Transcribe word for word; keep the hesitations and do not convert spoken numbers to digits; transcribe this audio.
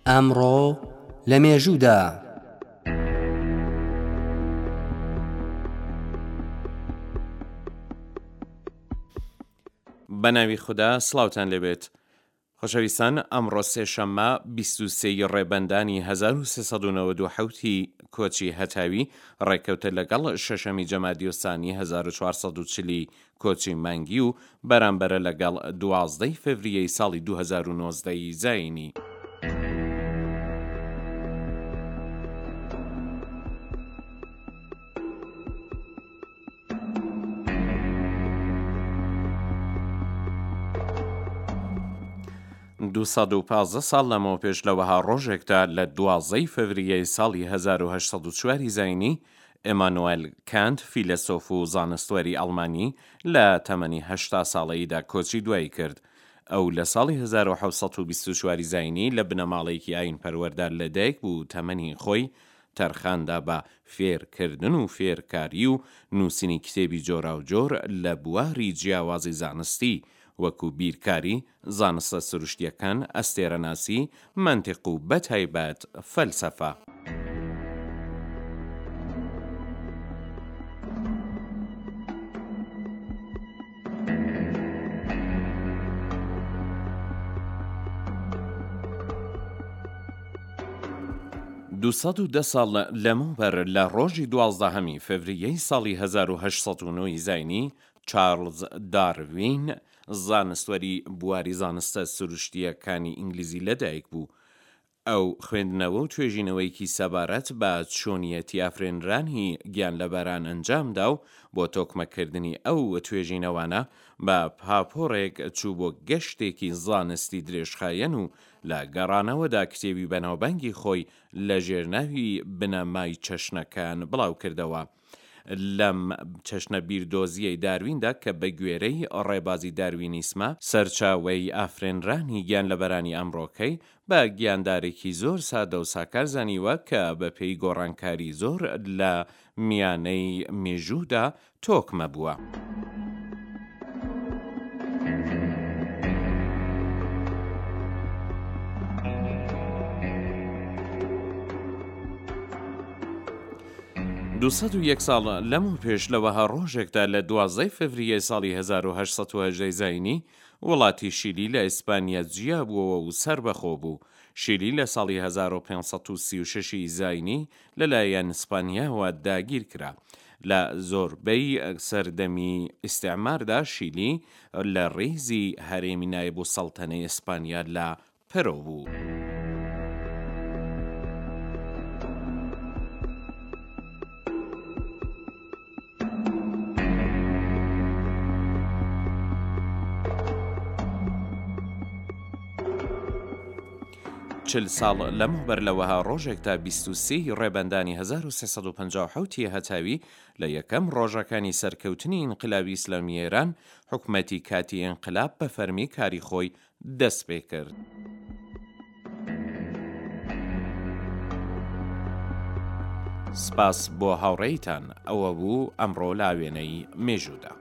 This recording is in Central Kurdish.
ئەمڕۆ لە مێژوودا بەناوی خوددا سڵاوتان لێبێت. خۆشەویستان، ئەمڕۆ سێشەممە بیست و سێی ڕێبەندانی هەزار و سێسەد و نەوەد و حەوتی کۆچی هەتاوی ڕێکەوتە لەگەڵ شەشەمی جەمادی ئۆسانی هەزار و چوارسەد و چلی کۆچی مانگی و بەرامبەرە لەگەڵ دوازدەی فێڤریەی ساڵی دوو هەزار و نۆزدەی زاینی. دووسەد و پازدە ساڵ لەمەوە پێش لەوەها ڕۆژێکدا لە دوازدەی فێڤریەی ساڵی هەزار و هەشت سەد و چواری زاینی ئێمانوئێل کانت، فیلسۆف و زانستوەری ئەڵمانی لە تەمەنی هەشتا ساڵەییدا کۆچی دوایی کرد. ئەو لە ساڵی هەزار و حەوت سەد و بیست و چواری زاینی لە بنەماڵەیەکی ئاین پەروەردار لەدایک بوو تەمەنی خۆی تەرخاندا بە فێرکردن و فێرکاری و نووسینی کتێبی جۆراوجۆر لە بواری جیاوازی زانستی وەکو بیرکاری، زانستە سروشتیەکان، ئەستێرەناسی، مەنتیق و بەتایبەت فەلسەفە. دووسەد و دە ساڵ لەمەوبەر لە ڕۆژی دوازدەهەمی فێڤریەی ساڵی هەزار و هەشت سەد و نۆ زاینی چارلز داروین، زانستوەری بواری زانستە سروشتیەکانی ئینگلیزی لەدایک بوو. ئەو خوێندنەوە و توێژینەوەیکی سەبارەت بە چۆنیەتی ئافرێنرانی گیانلەبەران ئەنجامدا و بۆ تۆکمەکردنی ئەو توێژینەوانە بە پاپۆرێک چوو بۆ گەشتێکی زانستی درێژخایەن و لە گەڕانەوەدا کتێبی بەناوبانگی خۆی لە ژێرناوی بنەمای چەشنەکان بڵاو کردەوە. لەم چەشنە بیردۆزیەی دارویندا کە بە گوێرەی ڕێبازی داروینیسمە سەرچاوەی ئافرێنرانی گیانلەبەرانی ئەمڕۆکەی بە گیاندارێکی زۆر سادە و ساکار زانیوە کە بە پێی گۆڕانکاری زۆر لە میانەی مێژوودا تۆکمە بووە. دووسەد و یەک ساڵ لەمەوە پێش لەوەها ڕۆژێکدا لە دوازدەی فێڤریەی ساڵی هەزار و هەشت سەد و هەژدە زاینی وڵاتی شیلی لە ئیسپانیا جیا بووەوە و سەربەخۆ بوو. شیلی لە ساڵی هەزار و پێنج سەد و سی و شەش زاینی لەلایەن ئیسپانیاوە داگیر کرا. لە زۆربەی سەردەمی ئیستیعماردا شیلی لە ڕێزی هەرێمی نایب و سەڵتەنەی ئیسپانیا لە پەرۆ بوو. چل ساڵ لەمەوبەر لەوەها ڕۆژێکدا بیست و سێی ڕێبەندانی هەزار و سێسەد و پەنجا و حەوتی هەتاوی لە یەکەم ڕۆژەکانی سەرکەوتنی ئینقلابی ئیسلامی ئێران حکومەتی کاتی ئینقلاب بە فەرمی کاری خۆی دەست پێ کرد. سپاس بۆ هاوڕێیتان. ئەوە بوو ئەمڕۆ لا وێنەی مێژوودا.